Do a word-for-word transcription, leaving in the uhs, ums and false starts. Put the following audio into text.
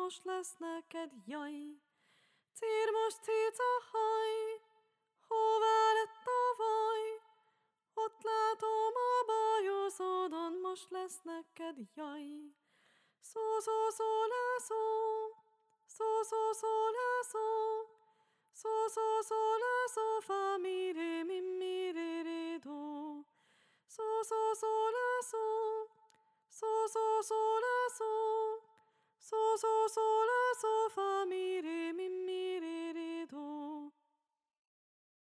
most lesz neked, jaj. Cír most cica haj, hová lett a vaj? Ott látom a bajozódon, most lesz neked, jaj. Szó, szó, szó, lá, szó, szó, szó, szó, lá, szó, szó, szó, szó, lá, szó, fa, mi, ré, mi, mi, ré, ré, do. Szó, szó, szó, lá, szó, szó, szó, szó, lá, szó, szó, szó, szó, lá, szó, fa,